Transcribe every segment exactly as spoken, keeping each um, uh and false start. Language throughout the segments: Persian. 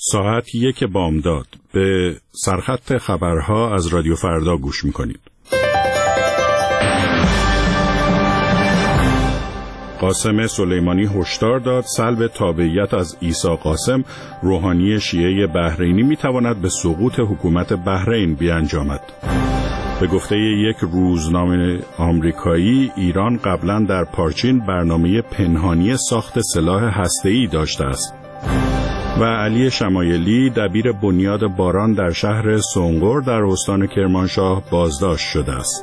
ساعت یک بامداد به سرخط خبرها از رادیو فردا گوش میکنید. قاسم سلیمانی هشدار داد سلب تابعیت از عیسی قاسم روحانی شیعه بحرینی میتواند به سقوط حکومت بحرین بیانجامد. به گفته یک روزنامه آمریکایی، ایران قبلا در پارچین برنامه پنهانی ساخت سلاح هسته‌ای داشته است. و علی شمایلی دبیر بنیاد باران در شهر سنگور در استان کرمانشاه بازداشت شده است.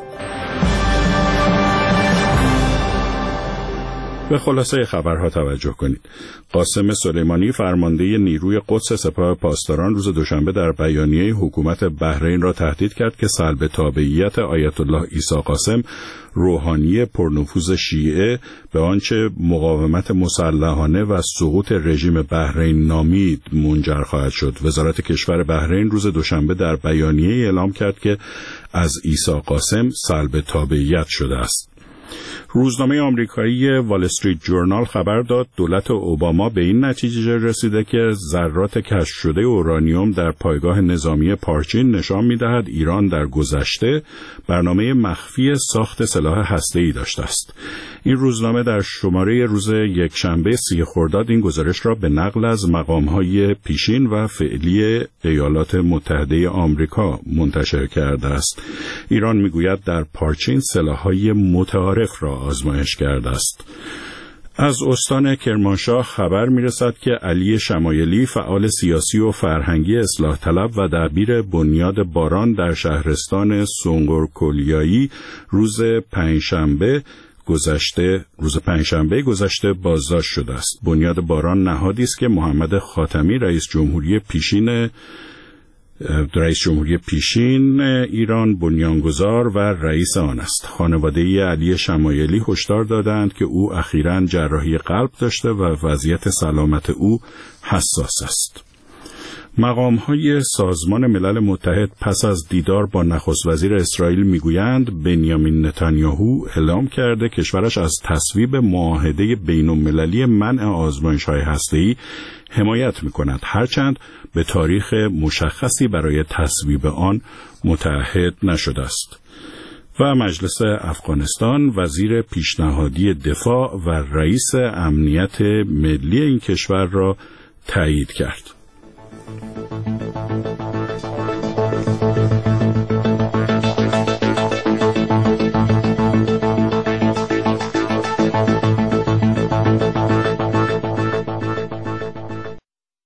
به خلاصه خبرها توجه کنید. قاسم سلیمانی فرمانده نیروی قدس سپاه پاسداران روز دوشنبه در بیانیه حکومت بحرین را تهدید کرد که سلب تابعیت آیت الله عیسی قاسم روحانی پرنفوذ شیعه به آنچه مقاومت مسلحانه و سقوط رژیم بحرین نامید منجر خواهد شد. وزارت کشور بحرین روز دوشنبه در بیانیه اعلام کرد که از عیسی قاسم سلب تابعیت شده است. روزنامه آمریکایی وال استریت جورنال خبر داد دولت اوباما به این نتیجه رسیده که ذرات کشف شده اورانیوم در پایگاه نظامی پارچین نشان می‌دهد ایران در گذشته برنامه مخفی ساخت سلاح هسته‌ای داشته است. این روزنامه در شماره روز یکشنبه سی خرداد این گزارش را به نقل از مقام‌های پیشین و فعلی ایالات متحده آمریکا منتشر کرده است. ایران می‌گوید در پارچین سلاح‌های متعارف را آزمایش کرده است. از استان کرمانشاه خبر می‌رسد که علی شمایلی فعال سیاسی و فرهنگی اصلاح طلب و دبیر بنیاد باران در شهرستان سنگور کلیایی روز پنجشنبه گذشته روز پنجشنبه گذشته بازداشت شده است. بنیاد باران نهادی است که محمد خاتمی رئیس جمهوری پیشین رئیس جمهوری پیشین ایران بنیانگذار و رئیس آن است. خانواده علی شمایلی هشدار دادند که او اخیراً جراحی قلب داشته و وضعیت سلامت او حساس است. مقام‌های سازمان ملل متحد پس از دیدار با نخست وزیر اسرائیل میگویند بنیامین نتانیاهو اعلام کرده کشورش از تصویب معاهده بین‌المللی منع آزمایش‌های هسته‌ای حمایت می‌کند، هرچند به تاریخ مشخصی برای تصویب آن متعهد نشده است. و مجلس افغانستان وزیر پیشنهادی دفاع و رئیس امنیت ملی این کشور را تایید کرد.